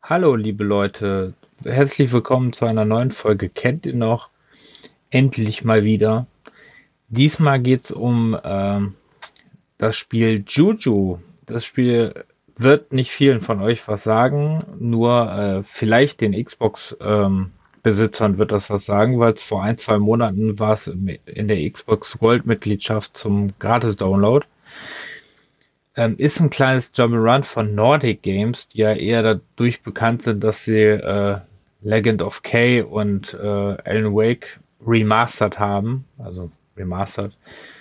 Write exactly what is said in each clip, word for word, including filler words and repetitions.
Hallo, liebe Leute, herzlich willkommen zu einer neuen Folge. Kennt ihr noch? Endlich mal wieder. Diesmal geht's um ähm, das Spiel Juju. Das Spiel wird nicht vielen von euch was sagen, nur äh, vielleicht den Xbox-Besitzern wird das was sagen, weil es vor ein, zwei Monaten war es im- in der Xbox Gold-Mitgliedschaft zum Gratis-Download. Ähm, ist ein kleines Jump'n'Run von Nordic Games, die ja eher dadurch bekannt sind, dass sie äh, Legend of Kay und äh, Alan Wake remastered haben. Also remastered.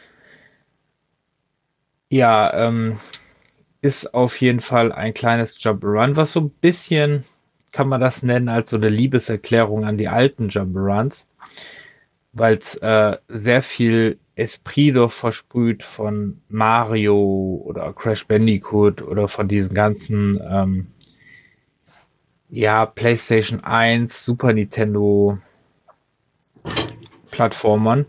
Ja, ähm, ist auf jeden Fall ein kleines Jump'n'Run, was so ein bisschen, kann man das nennen, als so eine Liebeserklärung an die alten Jump'n'Runs, weil es äh, sehr viel Esprit doch versprüht von Mario oder Crash Bandicoot oder von diesen ganzen ähm, ja, PlayStation eins, Super Nintendo Plattformern.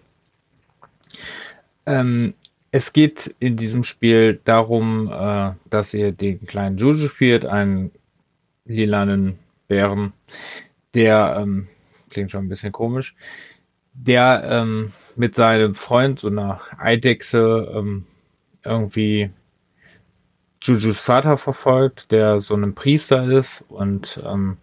Ähm, Es geht in diesem Spiel darum, äh, dass ihr den kleinen Juju spielt, einen lilanen Bären, der, ähm, klingt schon ein bisschen komisch, der ähm, mit seinem Freund, so einer Eidechse, ähm, irgendwie Jujus Vater verfolgt, der so ein Priester ist und ähm,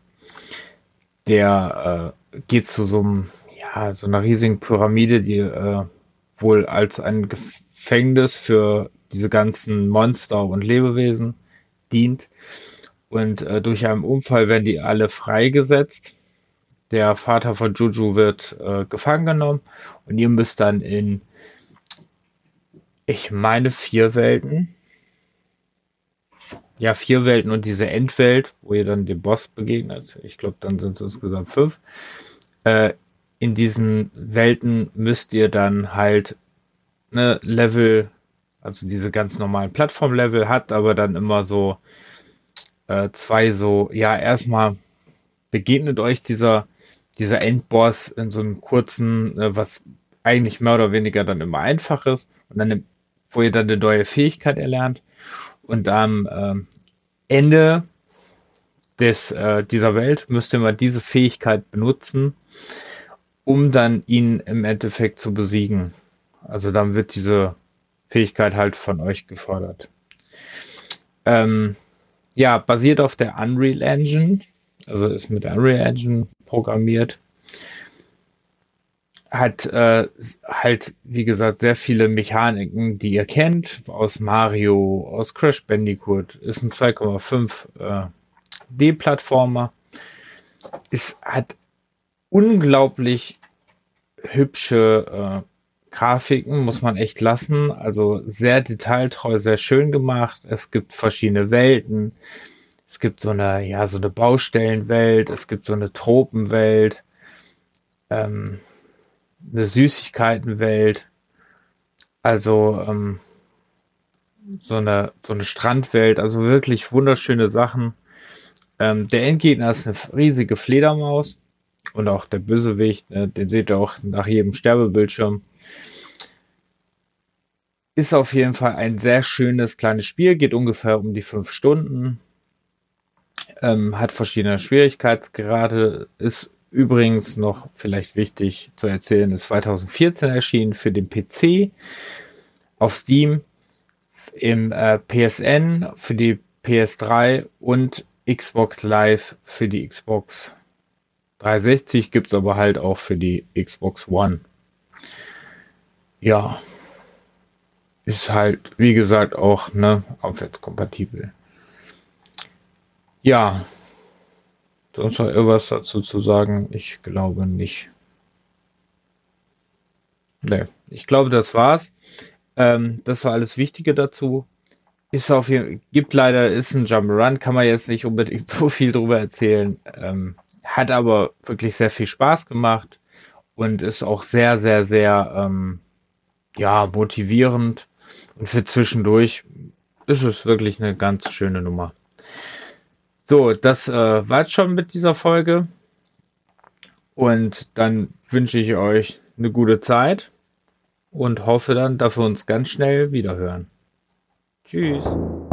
der äh, geht zu so einem, ja, so einer riesigen Pyramide, die äh, wohl als ein Gefängnis für diese ganzen Monster und Lebewesen dient. Und äh, durch einen Unfall werden die alle freigesetzt. Der Vater von Juju wird äh, gefangen genommen und ihr müsst dann in, ich meine, vier Welten, ja, vier Welten und diese Endwelt, wo ihr dann dem Boss begegnet. Ich glaube, dann sind es insgesamt fünf. Äh, in diesen Welten müsst ihr dann halt ne Level, also diese ganz normalen Plattformlevel, hat aber dann immer so äh, zwei so, ja, erstmal begegnet euch dieser, dieser Endboss in so einem kurzen, äh, was eigentlich mehr oder weniger dann immer einfach ist, und dann, wo ihr dann eine neue Fähigkeit erlernt. Und am ähm, Ende des, äh, dieser Welt müsst ihr mal diese Fähigkeit benutzen, um dann ihn im Endeffekt zu besiegen. Also dann wird diese Fähigkeit halt von euch gefordert. Ähm, ja, basiert auf der Unreal Engine, also ist mit der Unreal Engine programmiert. Hat äh, halt, wie gesagt, sehr viele Mechaniken, die ihr kennt, aus Mario, aus Crash Bandicoot. Ist ein zwei Komma fünf äh, D-Plattformer. Es hat unglaublich hübsche äh, Grafiken, muss man echt lassen. Also sehr detailtreu, sehr schön gemacht. Es gibt verschiedene Welten. Es gibt so eine, ja, so eine Baustellenwelt. Es gibt so eine Tropenwelt, ähm, eine Süßigkeitenwelt. Also ähm, so eine, so eine Strandwelt. Also wirklich wunderschöne Sachen. Ähm, der Endgegner ist eine riesige Fledermaus. Und auch der Bösewicht, ne, den seht ihr auch nach jedem Sterbebildschirm. Ist auf jeden Fall ein sehr schönes kleines Spiel, geht ungefähr um die fünf Stunden, ähm, hat verschiedene Schwierigkeitsgrade, ist übrigens noch vielleicht wichtig zu erzählen, ist zwanzig vierzehn erschienen für den P C, auf Steam, im äh, P S N für die P S drei und Xbox Live für die Xbox dreihundertsechzig, gibt es aber halt auch für die Xbox One. Ja, ist halt, wie gesagt, auch ne, abwärtskompatibel. Ja, sonst noch irgendwas dazu zu sagen? Ich glaube nicht. Ne, ich glaube, das war's. Ähm, das war alles Wichtige dazu. Ist auf jeden gibt leider, ist ein Jump'n'Run, kann man jetzt nicht unbedingt so viel drüber erzählen. Ähm, hat aber wirklich sehr viel Spaß gemacht und ist auch sehr, sehr, sehr, ähm, ja, motivierend. Und für zwischendurch ist es wirklich eine ganz schöne Nummer. So, das äh, war jetzt schon mit dieser Folge. Und dann wünsche ich euch eine gute Zeit und hoffe dann, dass wir uns ganz schnell wiederhören. Tschüss.